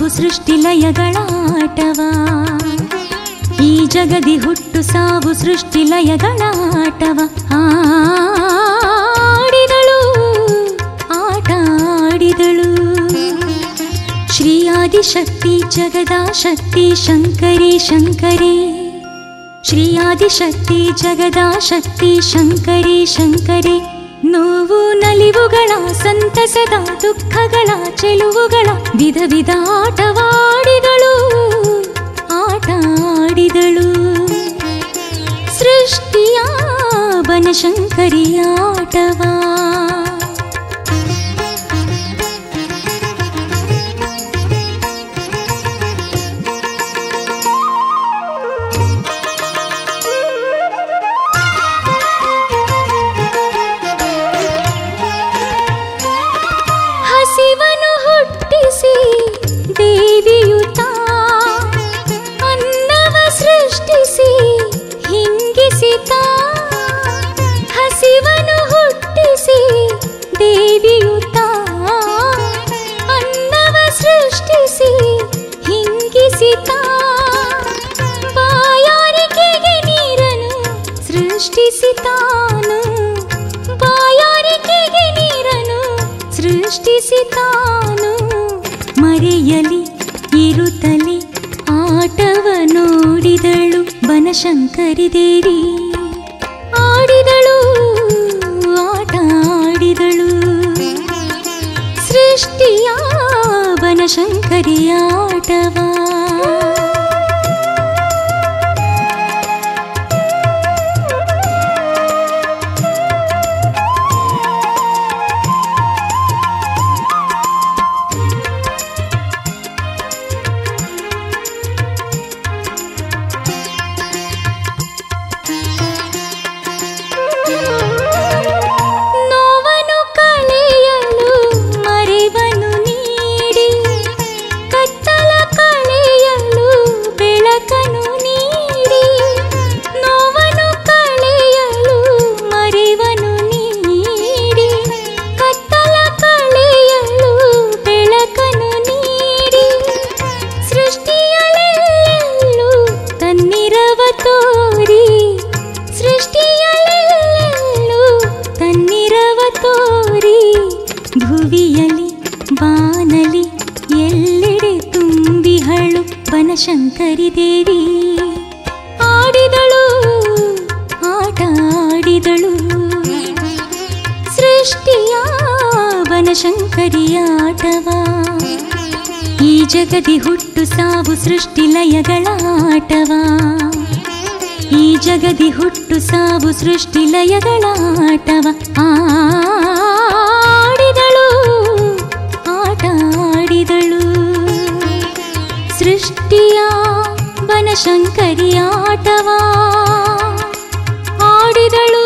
ಸಾವು ಸೃಷ್ಟಿ ಲಯಗಳ ಆಟವ. ಈ ಜಗದಿ ಹುಟ್ಟು ಸಾವು ಸೃಷ್ಟಿ ಲಯಗಳ ಆಟವ ಆಡಿದಳು, ಆಟ ಆಡಿದಳು. ಶ್ರೀ ಆದಿಶಕ್ತಿ ಜಗದಾಶಕ್ತಿ ಶಂಕರಿ ಶಂಕರಿ, ಶ್ರೀ ಆದಿಶಕ್ತಿ ಜಗದಾಶಕ್ತಿ ಶಂಕರಿ ಶಂಕರಿ. ನೋವು ನಲಿವುಗಳ ಸಂತಸದ ದುಃಖಗಳ ಚೆಲುವುಗಳ ವಿಧ ವಿಧ ಆಟವಾಡಿದಳು, ಆಟ ಆಡಿದಳು. ಸೃಷ್ಟಿಯ ಬನಶಂಕರಿ ಆಟವಾ. ಹಸಿವನು ಹುಟ್ಟಿಸಿ ದೇವಿಯುತ ಅನ್ನವ ಸೃಷ್ಟಿಸಿ ಹಿಂಗಿಸಿತ. ಹಸಿವನು ಹುಟ್ಟಿಸಿ ದೇವಿಯುತ ಅನ್ನವ ಸೃಷ್ಟಿಸಿ ಹಿಂಗಿಸಿತ. ಬಾಯಾರಿಕೆಗೆ ನೀರನ್ನು ಸೃಷ್ಟಿಸಿತಾನು, ಬಾಯಾರಿಕೆಗೆ ನೀರನ್ನು ಸೃಷ್ಟಿಸಿತಾನು. ಮರೆಯಲಿ ಇರುತ್ತಲಿ ಆಟವ ನೋಡಿದಳು ಬನಶಂಕರಿ ದೇವಿ. ಆಡಿದಳು, ಆಟ ಆಡಿದಳು. ಸೃಷ್ಟಿಯ ಬನಶಂಕರಿ ಆಟವಾ. ನೋವನ್ನು ಕಳೆಯಲು ಮರೆವನ್ನು ನೀಡಿ, ಕತ್ತಲ ಕಳೆಯಲು ಬೆಳಕನ್ನು ನೀಡಿ. ನೋವನ್ನು ಕಳೆಯಲು ಮರೆವನ್ನು ನೀಡಿ, ಕತ್ತಲ ಕಳೆಯಲು ಬೆಳಕನ್ನು ನೀಡಿ. ಸೃಷ್ಟಿಯಲ್ಲೆಲ್ಲೂ ತನ್ನಿರವ ತೋರಿ, ಸೃಷ್ಟಿಯಲ್ಲೆಲ್ಲೂ ತನ್ನಿರವ ತೋರಿ. ಭುವಿಯಲಿ ಬಾನಲಿ ಎಲ್ಲೆಡೆ ತುಂಬಿಹಳು ಬನಶಂಕರಿ ದೇವಿ. ಆಡಿದಳು, ಆಟ ಆಡಿದಳು. ಸೃಷ್ಟಿಯ ಬನಶಂಕರಿ ಆಟವಾ. ಈ ಜಗದಿ ಹುಟ್ಟು ಸಾವು ಸೃಷ್ಟಿ ಲಯಗಳ ಆಟವಾ. ಈ ಜಗದಿ ಹುಟ್ಟು ಸಾವು ಸೃಷ್ಟಿ ಲಯಗಳ ಆಟವ ಆಡಿದಳು, ಆಟ ಆಡಿದಳು. ಸೃಷ್ಟಿಯ ಬನಶಂಕರಿ ಆಟವಾ ಆಡಿದಳು.